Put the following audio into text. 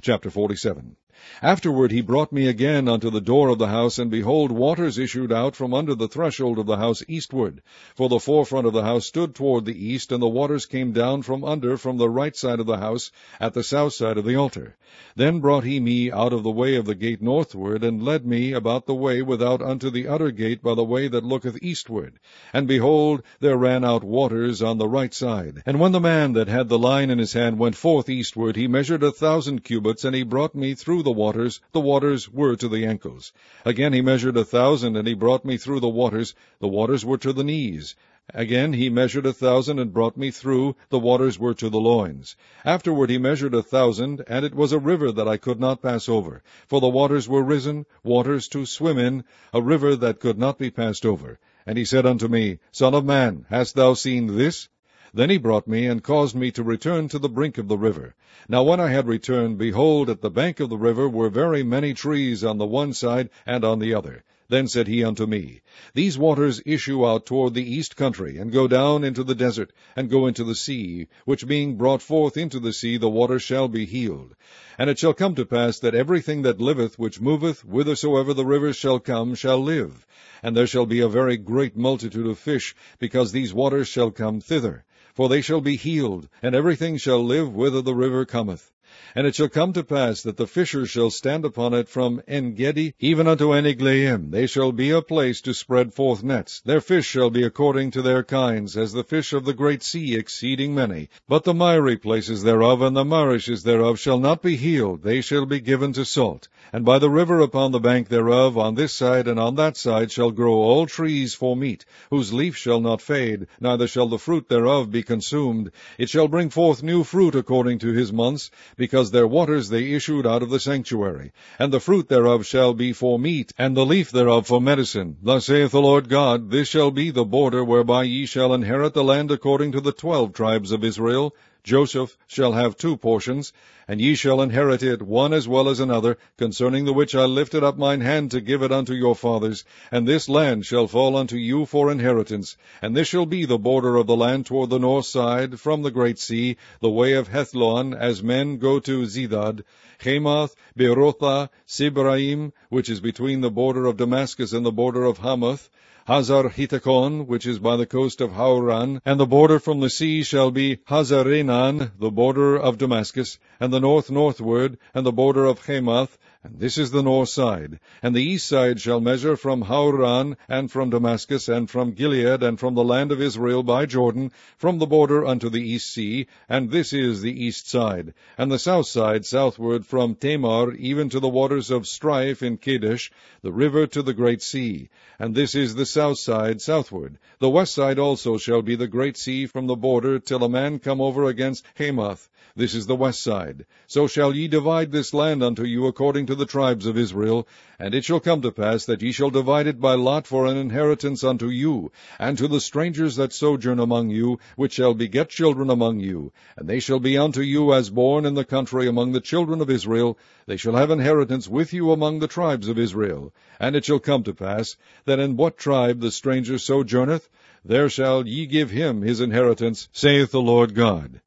Chapter 47. Afterward he brought me again unto the door of the house, and behold, waters issued out from under the threshold of the house eastward. For the forefront of the house stood toward the east, and the waters came down from under from the right side of the house, at the south side of the altar. Then brought he me out of the way of the gate northward, and led me about the way without unto the utter gate by the way that looketh eastward. And behold, there ran out waters on the right side. And when the man that had the line in his hand went forth eastward, he measured 1,000 cubits, and he brought me through the waters were to the ankles. Again he measured 1,000, and he brought me through the waters were to the knees. Again he measured 1,000, and brought me through, the waters were to the loins. Afterward he measured 1,000, and it was a river that I could not pass over, for the waters were risen, waters to swim in, a river that could not be passed over. And he said unto me, Son of man, hast thou seen this? Then he brought me, and caused me to return to the brink of the river. Now when I had returned, behold, at the bank of the river were very many trees on the one side and on the other. Then said he unto me, These waters issue out toward the east country, and go down into the desert, and go into the sea, which being brought forth into the sea, the waters shall be healed. And it shall come to pass that everything that liveth, which moveth, whithersoever the rivers shall come, shall live. And there shall be a very great multitude of fish, because these waters shall come thither. For they shall be healed, and everything shall live whither the river cometh. And it shall come to pass that the fishers shall stand upon it from En-gedi even unto En-eglaim. They shall be a place to spread forth nets. Their fish shall be according to their kinds, as the fish of the great sea, exceeding many. But the miry places thereof and the marishes thereof shall not be healed, they shall be given to salt. And by the river upon the bank thereof, on this side and on that side, shall grow all trees for meat, whose leaf shall not fade, neither shall the fruit thereof be consumed. It shall bring forth new fruit according to his months, because their waters they issued out of the sanctuary. And the fruit thereof shall be for meat, and the leaf thereof for medicine. Thus saith the Lord God, This shall be the border whereby ye shall inherit the land according to the 12 tribes of Israel. Joseph shall have 2 portions, and ye shall inherit it, one as well as another, concerning the which I lifted up mine hand to give it unto your fathers. And this land shall fall unto you for inheritance. And this shall be the border of the land toward the north side, from the great sea, the way of Hethlon, as men go to Zedad, Hamath, Berothah, Sibraim, which is between the border of Damascus and the border of Hamath, Hazar Hittakon, which is by the coast of Hauran, and the border from the sea shall be Hazarenan, the border of Damascus, and the northward, and the border of Hamath, and this is the north side. And the east side shall measure from Hauran, and from Damascus, and from Gilead, and from the land of Israel by Jordan, from the border unto the east sea, and this is the east side. And the south side southward from Tamar, even to the waters of strife in Kadesh, the river to the great sea. And this is the south side southward. The west side also shall be the great sea from the border, till a man come over against Hamath. This is the west side. So shall ye divide this land unto you according to the tribes of Israel. And it shall come to pass that ye shall divide it by lot for an inheritance unto you, and to the strangers that sojourn among you, which shall beget children among you. And they shall be unto you as born in the country among the children of Israel. They shall have inheritance with you among the tribes of Israel. And it shall come to pass that in what tribe the stranger sojourneth, there shall ye give him his inheritance, saith the Lord God.